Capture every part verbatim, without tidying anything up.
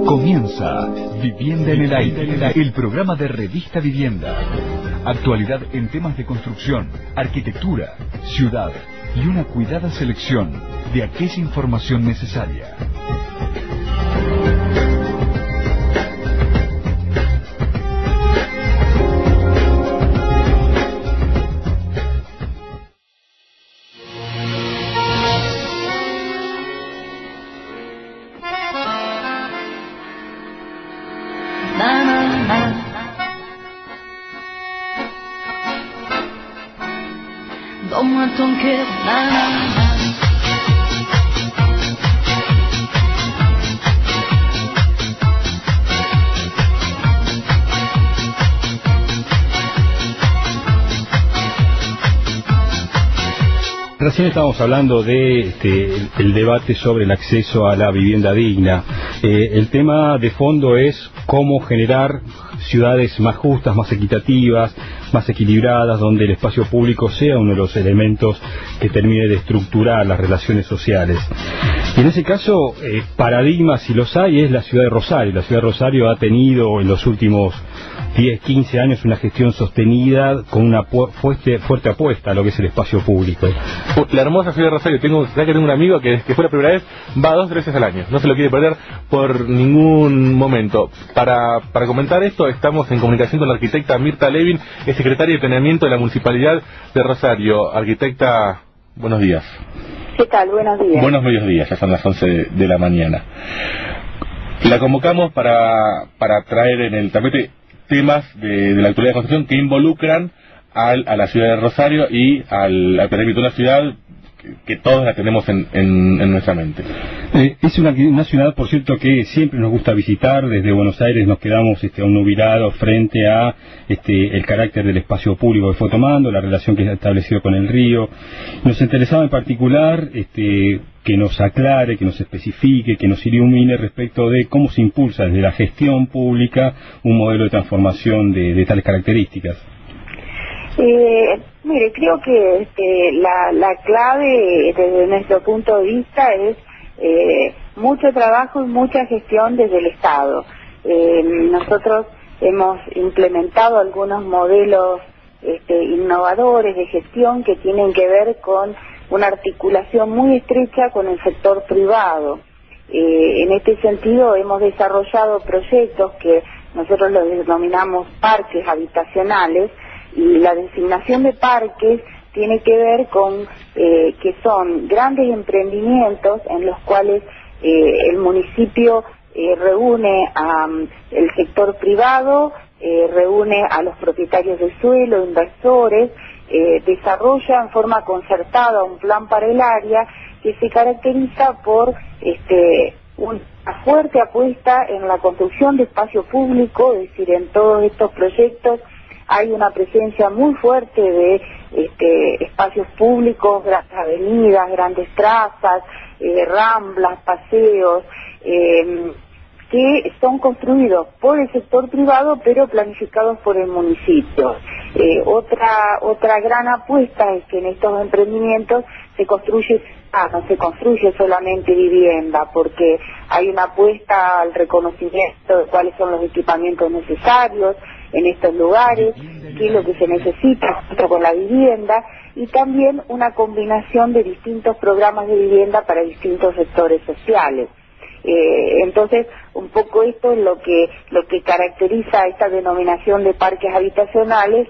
Comienza Vivienda en el Aire, el programa de Revista Vivienda. Actualidad en temas de construcción, arquitectura, ciudad y una cuidada selección de aquella información necesaria. Recién estábamos hablando de este, el, el debate sobre el acceso a la vivienda digna. Eh, el tema de fondo es cómo generar ciudades más justas, más equitativas, más equilibradas, donde el espacio público sea uno de los elementos que termine de estructurar las relaciones sociales. Y en ese caso, eh, paradigmas, si los hay, es la ciudad de Rosario. La ciudad de Rosario ha tenido en los últimos diez, quince años una gestión sostenida con una fuerte, fuerte apuesta a lo que es el espacio público. La hermosa ciudad de Rosario, tengo, ya que tengo un amigo que, que fue la primera vez, va dos veces al año, no se lo quiere perder por ningún momento. Para, para comentar esto, estamos en comunicación con la arquitecta Mirta Levin, es secretaria de planeamiento de la Municipalidad de Rosario. Arquitecta, buenos días. ¿Qué tal? Buenos días. Buenos medios días, ya son las once de la mañana. La convocamos para, para traer en el tapete temas de, de la actualidad de construcción que involucran al, a la ciudad de Rosario y al, al planeamiento de una ciudad que, que todos la tenemos en, en, en nuestra mente. Eh, es una, una ciudad, por cierto, que siempre nos gusta visitar. Desde Buenos Aires nos quedamos este, obnubilados frente a este, el carácter del espacio público que fue tomando, la relación que ha establecido con el río. Nos interesaba en particular este, que nos aclare, que nos especifique, que nos ilumine respecto de cómo se impulsa desde la gestión pública un modelo de transformación de, de tales características. Eh, mire, creo que este, la, la clave desde nuestro punto de vista es eh, mucho trabajo y mucha gestión desde el Estado. Eh, nosotros hemos implementado algunos modelos este, innovadores de gestión que tienen que ver con una articulación muy estrecha con el sector privado. Eh, en este sentido hemos desarrollado proyectos que nosotros los denominamos parques habitacionales, y la designación de parques tiene que ver con eh, que son grandes emprendimientos en los cuales eh, el municipio eh, reúne al um, sector privado, eh, reúne a los propietarios de suelo, inversores, eh, desarrolla en forma concertada un plan para el área que se caracteriza por este una fuerte apuesta en la construcción de espacio público, es decir, en todos estos proyectos hay una presencia muy fuerte de este, espacios públicos, grandes avenidas, grandes trazas, eh, ramblas, paseos, eh, que son construidos por el sector privado pero planificados por el municipio. Eh, otra otra gran apuesta es que en estos emprendimientos se construye, ah, no se construye solamente vivienda, porque hay una apuesta al reconocimiento de cuáles son los equipamientos necesarios en estos lugares, qué es lo que se necesita junto con la vivienda, y también una combinación de distintos programas de vivienda para distintos sectores sociales. Eh, entonces, un poco esto es lo que lo que caracteriza esta denominación de parques habitacionales,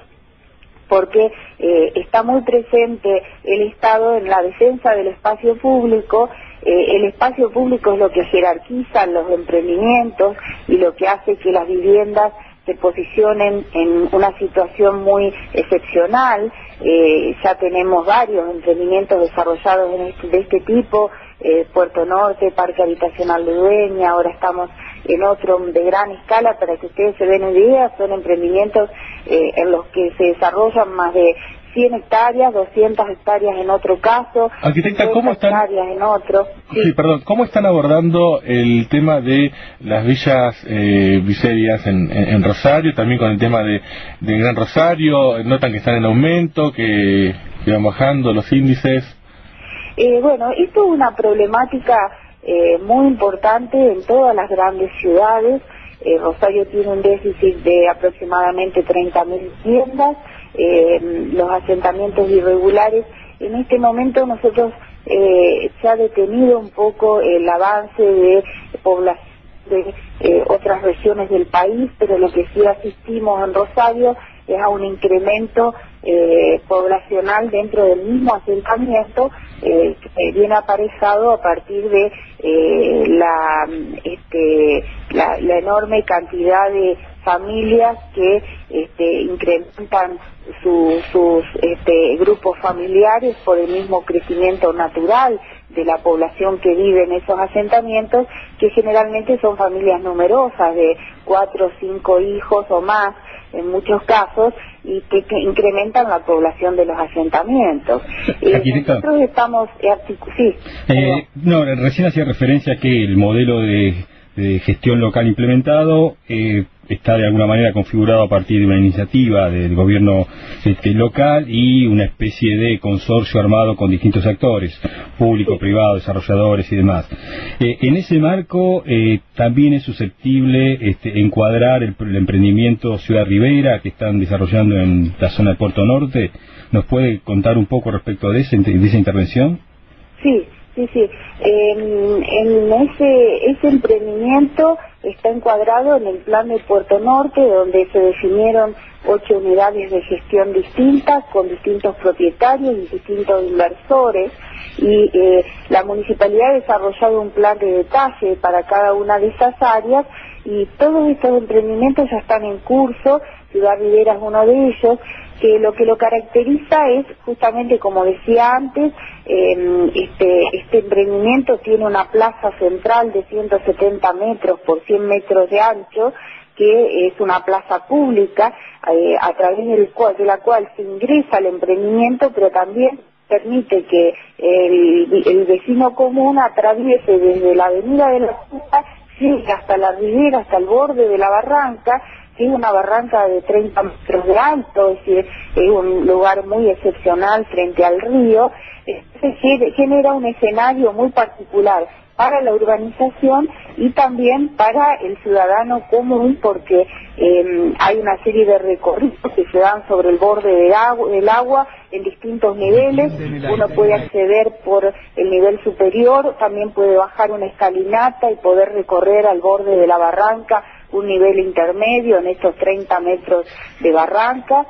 porque eh, está muy presente el Estado en la defensa del espacio público. Eh, el espacio público es lo que jerarquiza los emprendimientos y lo que hace que las viviendas se posicionen en una situación muy excepcional. Eh, ya tenemos varios emprendimientos desarrollados en este, de este tipo, eh, Puerto Norte, Parque Habitacional de Dueña, ahora estamos en otro de gran escala. Para que ustedes se den una idea, son emprendimientos eh, en los que se desarrollan más de cien hectáreas, doscientas hectáreas en otro caso, Arquitecta, ¿cómo están, hectáreas en otro. Sí. sí, perdón, ¿cómo están abordando el tema de las villas eh, viserias en, en, en Rosario, también con el tema de, de Gran Rosario? ¿Notan que están en aumento, que, que van bajando los índices? Eh, bueno, esto es una problemática eh, muy importante en todas las grandes ciudades. Eh, Rosario tiene un déficit de aproximadamente treinta mil viviendas. Eh, los asentamientos irregulares, en este momento nosotros eh, se ha detenido un poco el avance de población de eh, otras regiones del país, pero lo que sí asistimos en Rosario es a un incremento eh, poblacional dentro del mismo asentamiento, eh, que viene aparejado a partir de eh, la, este, la, la enorme cantidad de familias que este, incrementan su, sus este, grupos familiares por el mismo crecimiento natural de la población que vive en esos asentamientos, que generalmente son familias numerosas de cuatro o cinco hijos o más en muchos casos, y que, que incrementan la población de los asentamientos. Eh, nosotros estamos eh, sí, eh, no, recién hacía referencia a que el modelo de, de gestión local implementado eh, está de alguna manera configurado a partir de una iniciativa del gobierno este, local y una especie de consorcio armado con distintos actores, público, privado, desarrolladores y demás. Eh, en ese marco eh, también es susceptible este, encuadrar el, el emprendimiento Ciudad Rivera que están desarrollando en la zona de Puerto Norte. ¿Nos puede contar un poco respecto de, ese, de esa intervención? Sí. Sí, sí. En, en ese, ese emprendimiento está encuadrado en el plan de Puerto Norte, donde se definieron ocho unidades de gestión distintas, con distintos propietarios y distintos inversores, y eh, la municipalidad ha desarrollado un plan de detalle para cada una de esas áreas, y todos estos emprendimientos ya están en curso. Ciudad Rivera es uno de ellos, que lo que lo caracteriza es justamente, como decía antes, eh, este, este emprendimiento tiene una plaza central de ciento setenta metros por cien metros de ancho, que es una plaza pública, eh, a través del cual, de la cual se ingresa al emprendimiento, pero también permite que el, el vecino común atraviese desde la avenida de la Punta, llegue hasta la ribera, hasta el borde de la barranca, que es una barranca de treinta metros de alto, es decir, es un lugar muy excepcional frente al río. Se genera un escenario muy particular para la urbanización y también para el ciudadano común, porque eh, hay una serie de recorridos que se dan sobre el borde del agua, del agua en distintos niveles. Uno puede acceder por el nivel superior, también puede bajar una escalinata y poder recorrer al borde de la barranca un nivel intermedio en estos treinta metros de barranca,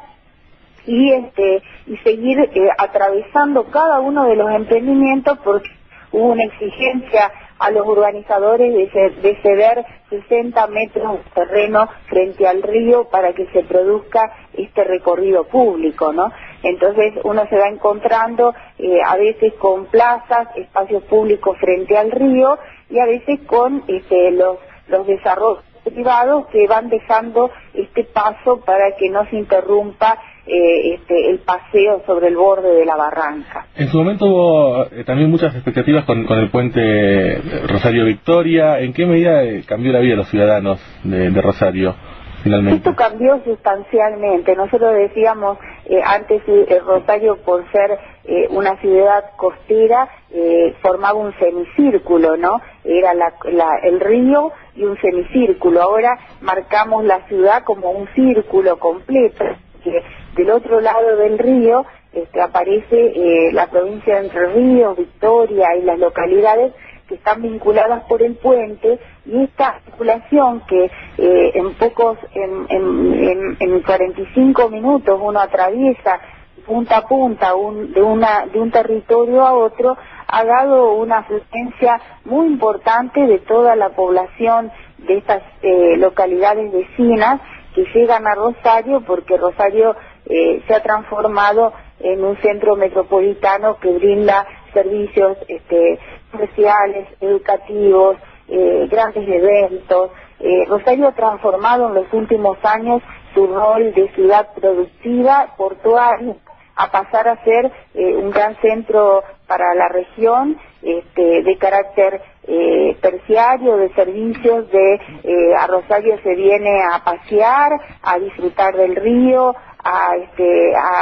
y este y seguir eh, atravesando cada uno de los emprendimientos, porque hubo una exigencia a los urbanizadores de, de ceder sesenta metros de terreno frente al río para que se produzca este recorrido público, ¿no? Entonces uno se va encontrando eh, a veces con plazas, espacios públicos frente al río, y a veces con este, los, los desarrollos privados que van dejando este paso para que no se interrumpa eh, este, el paseo sobre el borde de la barranca. En su momento hubo eh, también muchas expectativas con, con el puente Rosario Victoria. ¿En qué medida eh, cambió la vida de los ciudadanos de, de Rosario finalmente? Esto cambió sustancialmente. Nosotros decíamos eh, antes eh, Rosario, por ser eh, una ciudad costera, eh, formaba un semicírculo, ¿no? Era la, la, el río y un semicírculo. Ahora marcamos la ciudad como un círculo completo, que del otro lado del río este, aparece eh, la provincia de Entre Ríos, Victoria y las localidades que están vinculadas por el puente, y esta articulación que eh, en pocos, en, en, en, en cuarenta y cinco minutos uno atraviesa punta a punta un, de, una, de un territorio a otro, ha dado una afluencia muy importante de toda la población de estas eh, localidades vecinas que llegan a Rosario, porque Rosario eh, se ha transformado en un centro metropolitano que brinda servicios este, sociales, educativos, eh, grandes eventos. Eh, Rosario ha transformado en los últimos años su rol de ciudad productiva, portuaria, a pasar a ser eh, un gran centro para la región, este, de carácter eh, terciario, de servicios, de eh, a Rosario se viene a pasear, a disfrutar del río, a, este, a,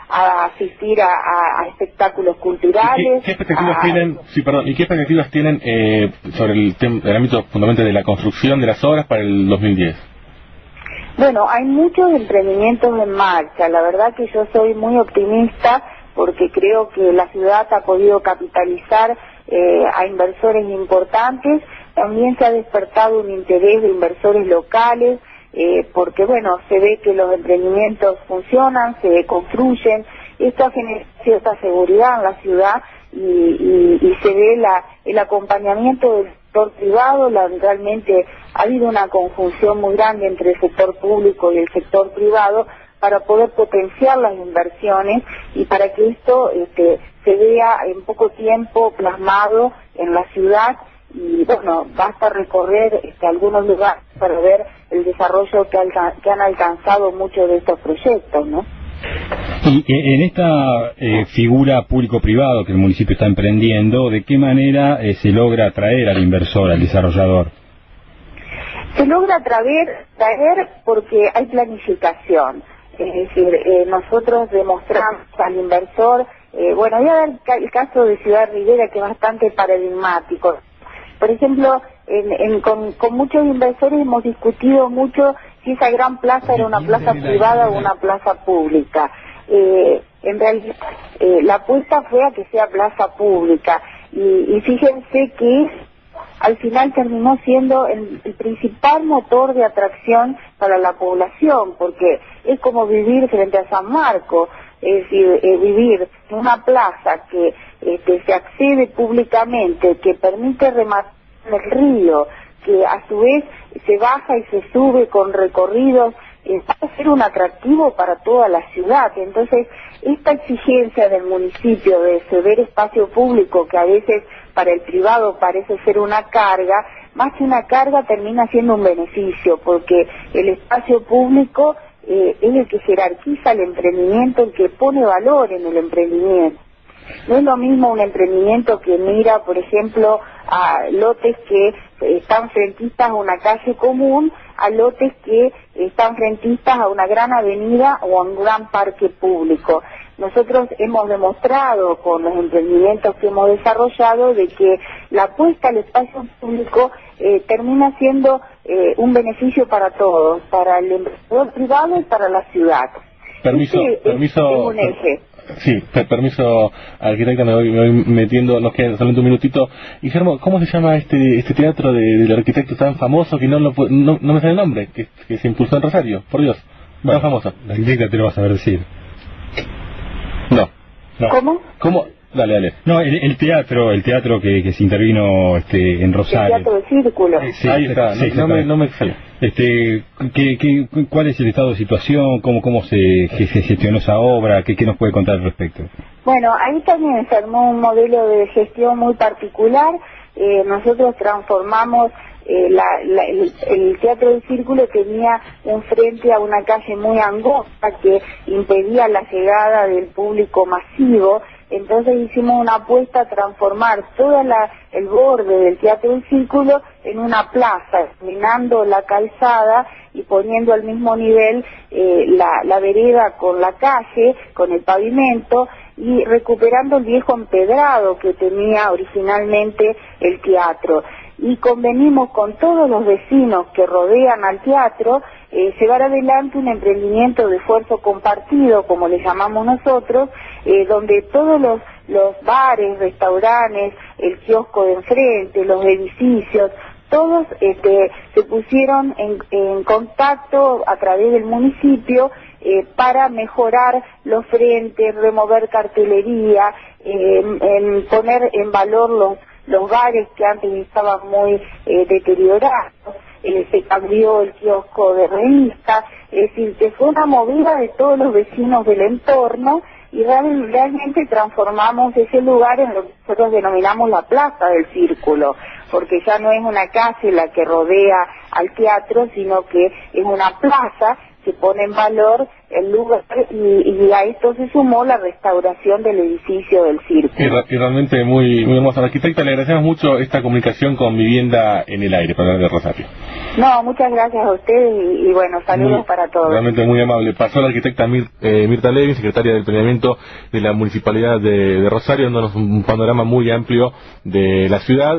a asistir a, a, a espectáculos culturales. ¿Y qué, qué expectativas a, tienen, sí, perdón, ¿y qué expectativas tienen eh, sobre el, tem, el ámbito fundamental de la construcción de las obras para el dos mil diez? Bueno, hay muchos emprendimientos en marcha. La verdad que yo soy muy optimista porque creo que la ciudad ha podido capitalizar eh, a inversores importantes. También se ha despertado un interés de inversores locales, eh, porque bueno, se ve que los emprendimientos funcionan, se construyen. Esto genera cierta seguridad en la ciudad y, y, y se ve la, el acompañamiento del sector privado. La, realmente ha habido una conjunción muy grande entre el sector público y el sector privado para poder potenciar las inversiones y para que esto este, se vea en poco tiempo plasmado en la ciudad. Y bueno, basta recorrer este, algunos lugares para ver el desarrollo que, alca que han alcanzado muchos de estos proyectos, ¿no? Y en esta eh, figura público-privado que el municipio está emprendiendo, ¿de qué manera eh, se logra atraer al inversor, al desarrollador? Se logra traer, traer porque hay planificación. Es decir, eh, nosotros demostramos al inversor, eh, bueno, voy a dar el caso de Ciudad Rivera, que es bastante paradigmático. Por ejemplo, en, en, con, con muchos inversores hemos discutido mucho si esa gran plaza era una plaza privada o una plaza pública. Eh, en realidad, eh, la apuesta fue a que sea plaza pública. Y, y fíjense que al final terminó siendo el, el principal motor de atracción para la población, porque es como vivir frente a San Marcos, es decir, eh, vivir en una plaza que este, se accede públicamente, que permite rematar en el río, que a su vez se baja y se sube con recorridos, eh, va a ser un atractivo para toda la ciudad. Entonces, esta exigencia del municipio de ceder espacio público, que a veces para el privado parece ser una carga, más que una carga termina siendo un beneficio, porque el espacio público eh, es el que jerarquiza el emprendimiento, el que pone valor en el emprendimiento. No es lo mismo un emprendimiento que mira, por ejemplo, a lotes que están frentistas a una calle común, a lotes que están frentistas a una gran avenida o a un gran parque público. Nosotros hemos demostrado con los emprendimientos que hemos desarrollado de que la apuesta al espacio público eh, termina siendo eh, un beneficio para todos, para el emprendedor privado y para la ciudad. Permiso, este permiso. Es, es un eje. Sí, permiso, arquitecta, me voy, me voy metiendo, nos queda solamente un minutito. Y Germo, ¿cómo se llama este este teatro de, del arquitecto tan famoso que no, lo, no no me sale el nombre, que, que se impulsó en Rosario? Por Dios, bueno, tan famoso. La arquitecta te lo vas a ver decir. No, no. ¿Cómo? ¿Cómo? Dale, dale. No, el, el teatro, el teatro que, que se intervino este, en Rosario. El Teatro del Círculo. Eh, sí, Ahí está, sí, no, no me, no me sale. Este, ¿qué, qué, ¿Cuál es el estado de situación? ¿Cómo, cómo se, se gestionó esa obra? ¿Qué, ¿Qué nos puede contar al respecto? Bueno, ahí también se armó un modelo de gestión muy particular. Eh, nosotros transformamos eh, la, la, el, el Teatro del Círculo tenía un frente a una calle muy angosta que impedía la llegada del público masivo. Entonces hicimos una apuesta a transformar todo el borde del Teatro del Círculo en una plaza, eliminando la calzada y poniendo al mismo nivel eh, la, la vereda con la calle, con el pavimento, y recuperando el viejo empedrado que tenía originalmente el teatro. Y convenimos con todos los vecinos que rodean al teatro eh, llevar adelante un emprendimiento de esfuerzo compartido, como le llamamos nosotros, eh, donde todos los, los bares, restaurantes, el kiosco de enfrente, los edificios, todos este, se pusieron en, en contacto a través del municipio eh, para mejorar los frentes, remover cartelería, eh, en, en poner en valor los los bares que antes estaban muy eh, deteriorados, eh, se cambió el kiosco de revistas, es decir, que fue una movida de todos los vecinos del entorno y real, realmente transformamos ese lugar en lo que nosotros denominamos la Plaza del Círculo, porque ya no es una calle la que rodea al teatro, sino que es una plaza que pone en valor el lugar y, y a esto se sumó la restauración del edificio del Círculo. Y, y realmente muy, muy hermosa. Arquitecta, le agradecemos mucho esta comunicación con Vivienda en el Aire para hablar de Rosario. No, muchas gracias a ustedes y, y bueno, saludos muy, para todos. Realmente muy amable. Pasó la arquitecta Mir, eh, Mirta Levin, secretaria del Planeamiento de la Municipalidad de, de Rosario, dándonos un panorama muy amplio de la ciudad.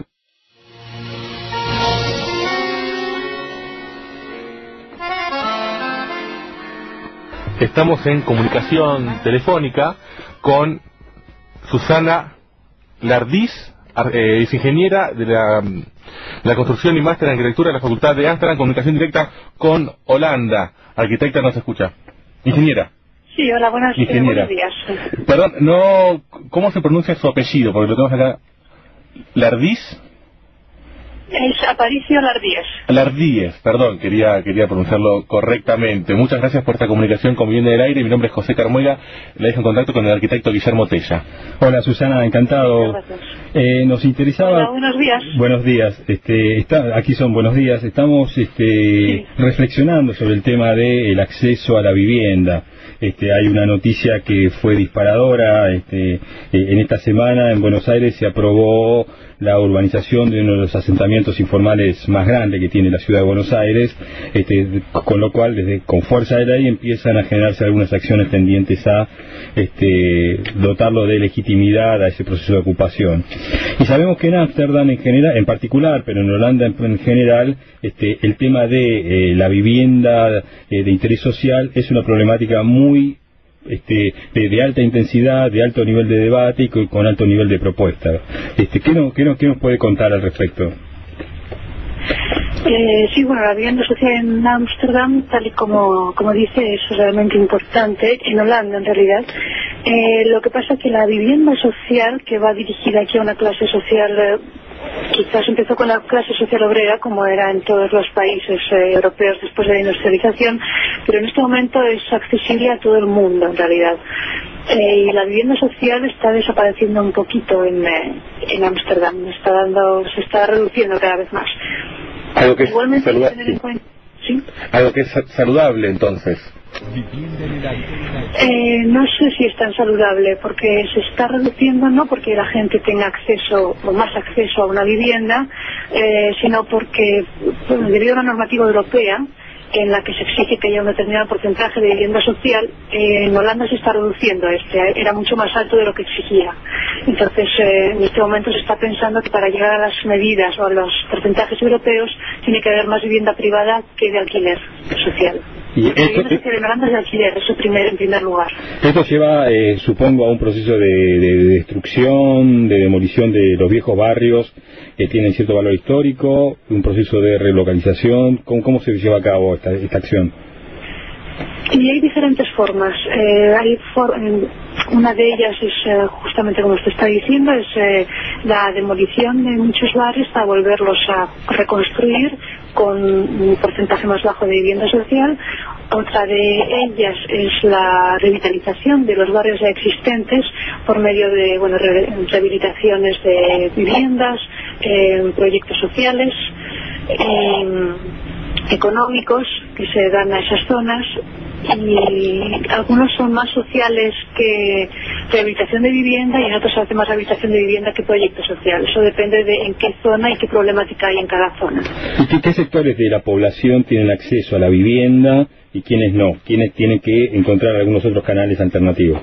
Estamos en comunicación telefónica con Susana Lardiz, eh, es ingeniera de la, la construcción y máster en arquitectura de la Facultad de Ámsterdam, comunicación directa con Holanda. Arquitecta, nos escucha. Ingeniera. Sí, hola, buenas, ingeniera. buenos días. Perdón, no, ¿cómo se pronuncia su apellido? Porque lo tenemos acá. ¿Lardiz? Es Aparicio Lardíez. Lardíez, perdón, quería quería pronunciarlo correctamente. Muchas gracias por esta comunicación con Vivienda del Aire. Mi nombre es José Carmuega, le dejo en contacto con el arquitecto Guillermo Tella. Hola Susana, encantado. Eh, nos interesaba... Hola, buenos días. Buenos días, este, está, aquí son buenos días. Estamos este, sí. reflexionando sobre el tema del acceso a la vivienda. Este, hay una noticia que fue disparadora. Este, eh, en esta semana en Buenos Aires se aprobó la urbanización de uno de los asentamientos informales más grandes que tiene la ciudad de Buenos Aires, este, con lo cual desde con fuerza de ley empiezan a generarse algunas acciones tendientes a este, dotarlo de legitimidad a ese proceso de ocupación. Y sabemos que en Ámsterdam en general, en particular, pero en Holanda en, en general, este, el tema de eh, la vivienda eh, de interés social es una problemática muy Este, de, de alta intensidad, de alto nivel de debate y con, con alto nivel de propuesta. Este, ¿qué, no, qué, no, ¿Qué nos puede contar al respecto? Eh, sí, bueno, la vivienda social en Ámsterdam, tal y como, como dice, es realmente importante, en Holanda en realidad. Eh, lo que pasa es que la vivienda social, que va dirigida aquí a una clase social, eh, quizás empezó con la clase social obrera, como era en todos los países eh, europeos después de la industrialización, pero en este momento es accesible a todo el mundo en realidad. Eh, y la vivienda social está desapareciendo un poquito en eh, en Ámsterdam, está dando, se está reduciendo cada vez más. Algo que Igualmente, es saluda tener en cuenta, ¿sí? Algo que es saludable entonces. Eh, no sé si es tan saludable, porque se está reduciendo no porque la gente tenga acceso o más acceso a una vivienda, eh, sino porque, bueno, debido a la normativa europea en la que se exige que haya un determinado porcentaje de vivienda social, eh, en Holanda se está reduciendo este, era mucho más alto de lo que exigía. Entonces, eh, en este momento se está pensando que para llegar a las medidas o a los porcentajes europeos tiene que haber más vivienda privada que de alquiler social. Y esto, vivienda social en Holanda es de alquiler, eso primer, en primer lugar. Esto lleva, eh, supongo, a un proceso de, de, de destrucción, de demolición de los viejos barrios que tienen cierto valor histórico, un proceso de relocalización. ¿Cómo, cómo se lleva a cabo esta, esta acción? Y hay diferentes formas. Eh, hay for una de ellas es eh, justamente como usted está diciendo, es eh, la demolición de muchos barrios para volverlos a reconstruir con un porcentaje más bajo de vivienda social. Otra de ellas es la revitalización de los barrios ya existentes por medio de bueno re rehabilitaciones de viviendas, eh, proyectos sociales, eh, económicos que se dan a esas zonas, y algunos son más sociales que rehabilitación de vivienda y en otros se hace más rehabilitación de vivienda que proyectos sociales. Eso depende de en qué zona y qué problemática hay en cada zona. ¿Y qué, qué sectores de la población tienen acceso a la vivienda y quiénes no? ¿Quiénes tienen que encontrar algunos otros canales alternativos?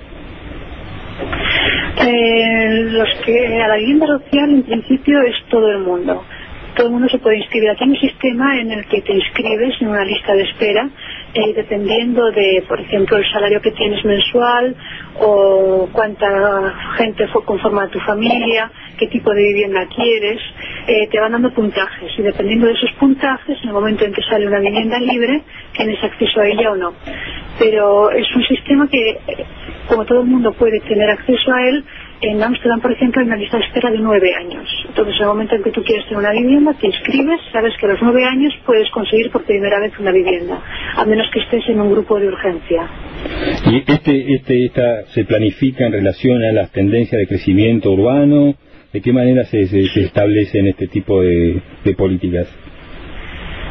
Eh, los que a la vivienda social en principio es todo el mundo. Todo el mundo se puede inscribir. Aquí hay un sistema en el que te inscribes en una lista de espera, eh, dependiendo de, por ejemplo, el salario que tienes mensual o cuánta gente conforma tu familia, qué tipo de vivienda quieres, eh, te van dando puntajes y dependiendo de esos puntajes, en el momento en que sale una vivienda libre, tienes acceso a ella o no. Pero es un sistema que, como todo el mundo puede tener acceso a él, en Ámsterdam, por ejemplo, hay una lista de espera de nueve años. Entonces, en el momento en que tú quieres tener una vivienda, te inscribes, sabes que a los nueve años puedes conseguir por primera vez una vivienda, a menos que estés en un grupo de urgencia. ¿Y este, este, esta se planifica en relación a las tendencias de crecimiento urbano? ¿De qué manera se, se, se establecen este tipo de, de políticas?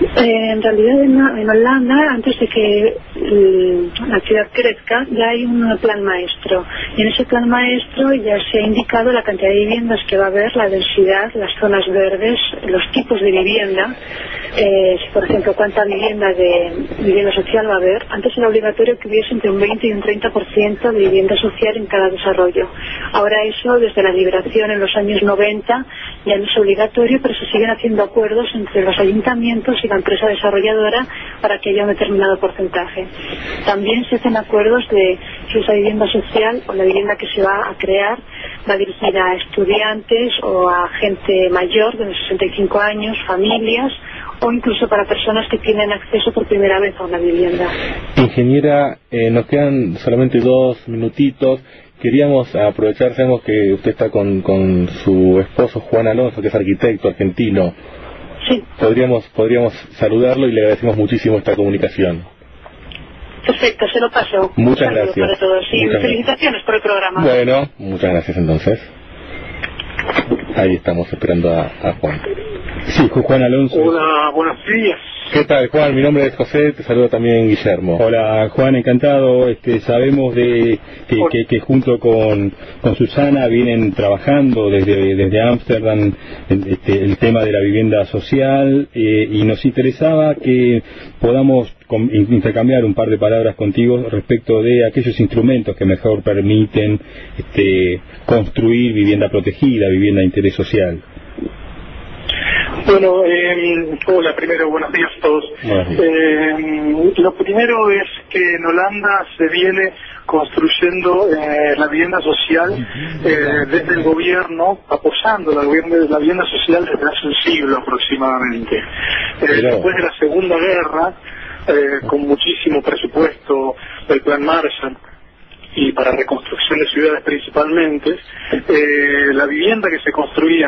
Eh, en realidad en, en Holanda, antes de que mm, la ciudad crezca, ya hay un plan maestro. Y en ese plan maestro ya se ha indicado la cantidad de viviendas que va a haber, la densidad, las zonas verdes, los tipos de vivienda. Eh, si, por ejemplo, cuánta vivienda de vivienda social va a haber. Antes era obligatorio que hubiese entre un veinte y un treinta por ciento de vivienda social en cada desarrollo. Ahora eso, desde la liberación en los años noventa, ya no es obligatorio, pero se siguen haciendo acuerdos entre los ayuntamientos y la empresa desarrolladora para que haya un determinado porcentaje. También se hacen acuerdos de si esa vivienda social o la vivienda que se va a crear va dirigida a estudiantes o a gente mayor de sesenta y cinco años, familias, o incluso para personas que tienen acceso por primera vez a una vivienda. Ingeniera, eh, nos quedan solamente dos minutitos. Queríamos aprovechar, sabemos que usted está con, con su esposo Juan Alonso, que es arquitecto argentino. Sí. Podríamos, podríamos saludarlo y le agradecemos muchísimo esta comunicación. Perfecto, se lo paso. Muchas gracias. Para todos. Y muchas felicitaciones gracias. por el programa. Bueno, muchas gracias entonces. Ahí estamos esperando a, a Juan. Sí, Juan Alonso. Hola, buenos días. ¿Qué tal, Juan? Mi nombre es José, te saludo también Guillermo. Hola, Juan, encantado. Este, sabemos de que, que, que junto con, con Susana vienen trabajando desde desde Ámsterdam este, el tema de la vivienda social eh, y nos interesaba que podamos com, intercambiar un par de palabras contigo respecto de aquellos instrumentos que mejor permiten este, construir vivienda protegida, vivienda de interés social. Bueno, eh, hola, primero, buenos días a todos. Eh, lo primero es que en Holanda se viene construyendo eh, la vivienda social eh, desde el gobierno, apoyando la, la vivienda social desde hace un siglo aproximadamente. Eh, después de la Segunda Guerra, eh, con muchísimo presupuesto del Plan Marshall, y para reconstrucción de ciudades principalmente, eh, la vivienda que se construía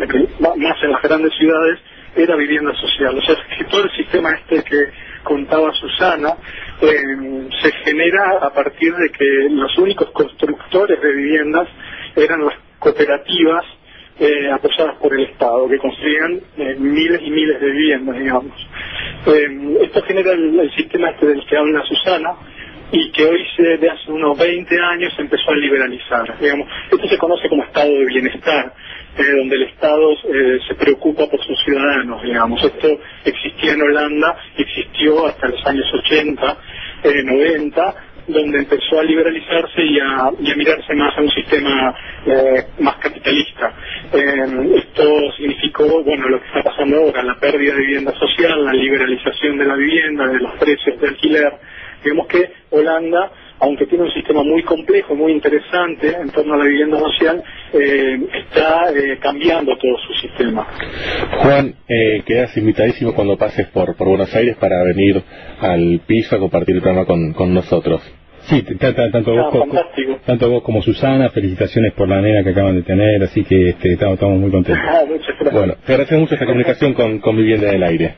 más en las grandes ciudades era vivienda social. O sea, que todo el sistema este que contaba Susana eh, se genera a partir de que los únicos constructores de viviendas eran las cooperativas eh, apoyadas por el Estado, que construían eh, miles y miles de viviendas, digamos. Eh, esto genera el, el sistema este del que habla Susana, y que hoy se, de hace unos veinte años se empezó a liberalizar. Digamos, esto se conoce como estado de bienestar, eh, donde el Estado eh, se preocupa por sus ciudadanos, digamos. Esto existía en Holanda, existió hasta los años ochenta, eh, noventa, donde empezó a liberalizarse y a, y a mirarse más a un sistema eh, más capitalista. Eh, esto significó, bueno, lo que está pasando ahora, la pérdida de vivienda social, la liberalización de la vivienda, de los precios de alquiler. Digamos que Holanda, aunque tiene un sistema muy complejo, muy interesante en torno a la vivienda social, eh, está eh, cambiando todo su sistema. Juan, eh, quedas invitadísimo cuando pases por, por Buenos Aires para venir al piso a compartir el programa con, con nosotros. Sí, tanto vos, ah, tanto vos como Susana, felicitaciones por la nena que acaban de tener, así que este, estamos, estamos muy contentos. Ah, muchas gracias. Bueno, te agradecemos mucho esta comunicación con, con Vivienda en el Aire.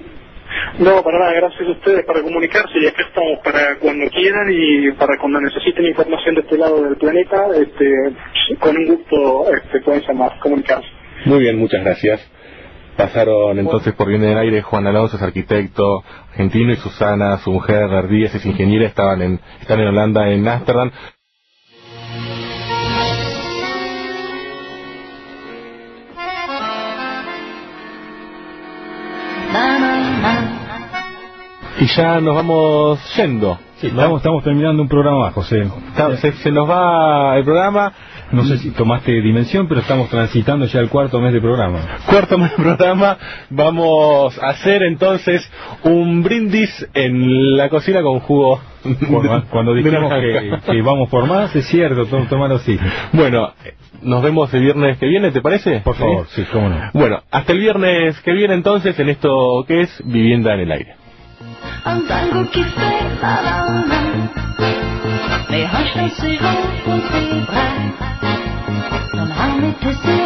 No, para nada, gracias a ustedes para comunicarse, y acá estamos para cuando quieran y para cuando necesiten información de este lado del planeta, este, con un gusto este, pueden llamar, comunicarse. Muy bien, muchas gracias. Pasaron entonces por Vivienda en el Aire Juan Alonso, es arquitecto argentino, y Susana, su mujer, Ardíez, es ingeniera, estaban en, están en Holanda, en Ámsterdam. Y ya nos vamos yendo. Sí, estamos, estamos terminando un programa más, José. Se, se nos va el programa. No sé si tomaste dimensión, pero estamos transitando ya el cuarto mes de programa. Cuarto mes de programa. Vamos a hacer entonces un brindis en la cocina con jugo. Bueno, cuando dijimos que, que vamos por más, es cierto, tómalo así. Bueno, nos vemos el viernes que viene, ¿te parece? Por favor, sí, sí, cómo no. Bueno, hasta el viernes que viene entonces en esto que es Vivienda en el Aire. Andando qui fait la lana, les roches s'y vont, on s'y brûle, dans l'armée